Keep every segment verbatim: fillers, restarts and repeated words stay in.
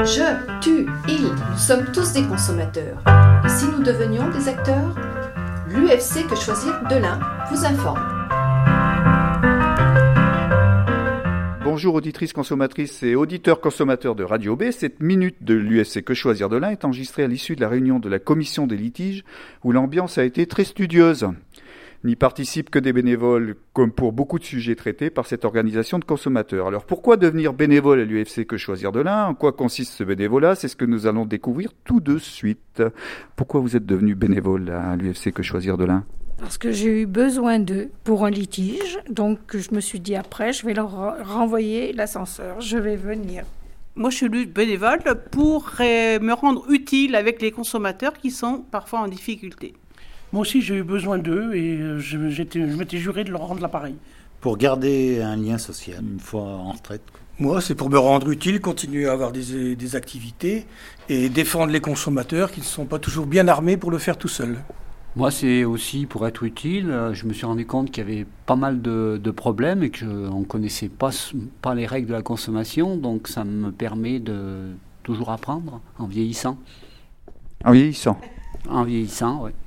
Je, tu, il, nous sommes tous des consommateurs. Et si nous devenions des acteurs? L'U F C Que Choisir de l'Ain vous informe. Bonjour auditrices consommatrices et auditeurs consommateurs de Radio B. Cette minute de l'U F C Que Choisir de l'Ain est enregistrée à l'issue de la réunion de la commission des litiges où l'ambiance a été très studieuse. N'y participent que des bénévoles, comme pour beaucoup de sujets traités par cette organisation de consommateurs. Alors pourquoi devenir bénévole à l'U F C Que Choisir de l'Ain? En quoi consiste ce bénévolat? C'est ce que nous allons découvrir tout de suite. Pourquoi vous êtes devenu bénévole à l'U F C Que Choisir de l'Ain? Parce que j'ai eu besoin d'eux pour un litige, donc je me suis dit après, je vais leur renvoyer l'ascenseur, je vais venir. Moi, je suis bénévole pour euh, me rendre utile avec les consommateurs qui sont parfois en difficulté. Moi aussi, j'ai eu besoin d'eux et je, j'étais, je m'étais juré de leur rendre l'appareil. Pour garder un lien social une fois en retraite. Moi, c'est pour me rendre utile, continuer à avoir des, des activités et défendre les consommateurs qui ne sont pas toujours bien armés pour le faire tout seuls. Moi, c'est aussi pour être utile. Je me suis rendu compte qu'il y avait pas mal de, de problèmes et qu'on ne connaissait pas, pas les règles de la consommation. Donc, ça me permet de toujours apprendre en vieillissant. En vieillissant En vieillissant, oui.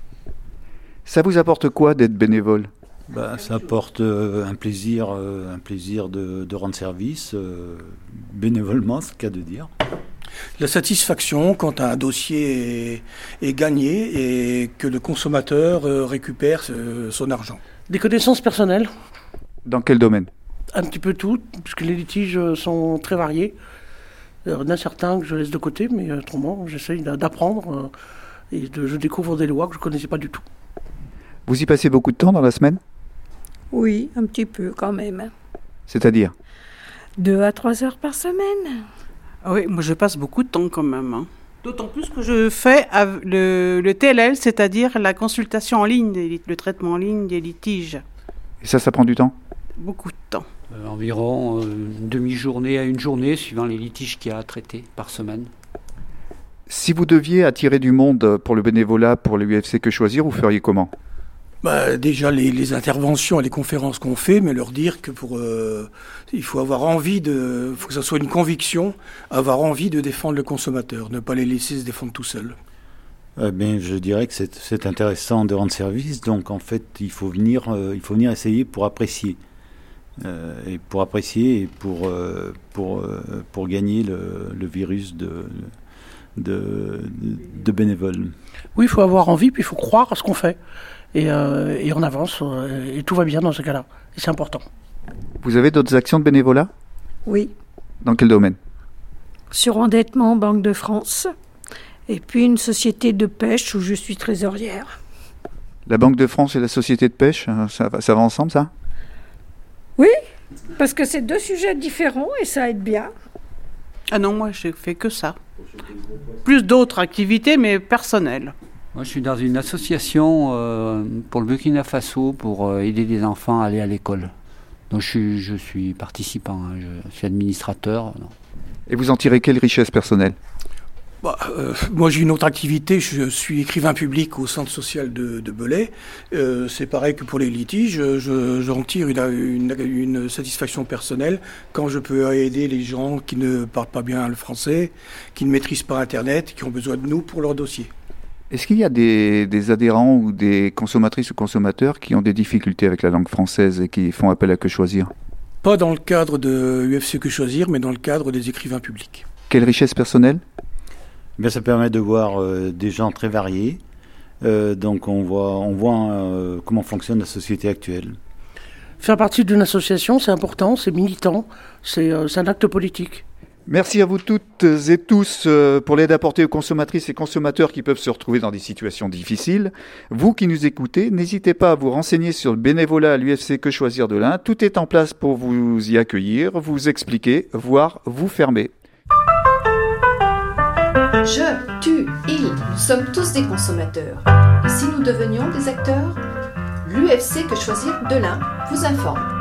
Ça vous apporte quoi d'être bénévole? Bah, ça apporte euh, un plaisir, euh, un plaisir de, de rendre service, euh, bénévolement, c'est le cas de dire. La satisfaction quand un dossier est, est gagné et que le consommateur euh, récupère euh, son argent. Des connaissances personnelles. Dans quel domaine? Un petit peu tout, puisque les litiges sont très variés. Il y en a certains que je laisse de côté, mais autrement, j'essaye d'apprendre euh, et de, je découvre des lois que je ne connaissais pas du tout. Vous y passez beaucoup de temps dans la semaine? Oui, un petit peu quand même. C'est-à-dire? Deux à trois heures par semaine. Ah oui, moi je passe beaucoup de temps quand même. Hein. D'autant plus que je fais le, le T L L, c'est-à-dire la consultation en ligne, le traitement en ligne des litiges. Et ça, ça prend du temps? Beaucoup de temps. Euh, environ euh, une demi-journée à une journée, suivant les litiges qu'il y a à traiter par semaine. Si vous deviez attirer du monde pour le bénévolat, pour l'U F C Que Choisir, vous feriez comment? Bah, déjà les, les interventions et les conférences qu'on fait, mais leur dire que pour euh, il faut avoir envie de, faut que ça soit une conviction, avoir envie de défendre le consommateur, ne pas les laisser se défendre tout seuls. Eh bien, je dirais que c'est, c'est intéressant de rendre service, donc en fait il faut venir, euh, il faut venir essayer pour apprécier, euh, et pour apprécier et pour euh, pour euh, pour gagner le, le virus de de, de bénévoles. Oui, il faut avoir envie, puis il faut croire à ce qu'on fait. Et, euh, et on avance, euh, et tout va bien dans ce cas-là. Et c'est important. Vous avez d'autres actions de bénévolat? Oui. Dans quel domaine? Surendettement Banque de France. Et puis une société de pêche où je suis trésorière. La Banque de France et la société de pêche, ça, ça va ensemble, ça? Oui, parce que c'est deux sujets différents et ça aide bien. Ah non, moi je fais que ça. Plus d'autres activités, mais personnelles. Moi, je suis dans une association euh, pour le Burkina Faso pour euh, aider les enfants à aller à l'école. Donc, je suis, je suis participant, hein, je suis administrateur. Non. Et vous en tirez quelle richesse personnelle? Bah, euh, moi, j'ai une autre activité. Je suis écrivain public au centre social de, de Belay. Euh, c'est pareil que pour les litiges. Je, j'en tire une, une, une satisfaction personnelle quand je peux aider les gens qui ne parlent pas bien le français, qui ne maîtrisent pas Internet, qui ont besoin de nous pour leur dossier. Est-ce qu'il y a des, des adhérents ou des consommatrices ou consommateurs qui ont des difficultés avec la langue française et qui font appel à Que Choisir? Pas dans le cadre de U F C Que Choisir, mais dans le cadre des écrivains publics. Quelle richesse personnelle? Bien, ça permet de voir euh, des gens très variés. Euh, donc on voit, on voit euh, comment fonctionne la société actuelle. Faire partie d'une association, c'est important, c'est militant, c'est, euh, c'est un acte politique. Merci à vous toutes et tous pour l'aide apportée aux consommatrices et consommateurs qui peuvent se retrouver dans des situations difficiles. Vous qui nous écoutez, n'hésitez pas à vous renseigner sur le bénévolat à l'U F C Que Choisir de l'Ain. Tout est en place pour vous y accueillir, vous expliquer, voire vous fermer. Je, tu, il, nous sommes tous des consommateurs. Et si nous devenions des acteurs? L'U F C Que Choisir de l'Ain vous informe.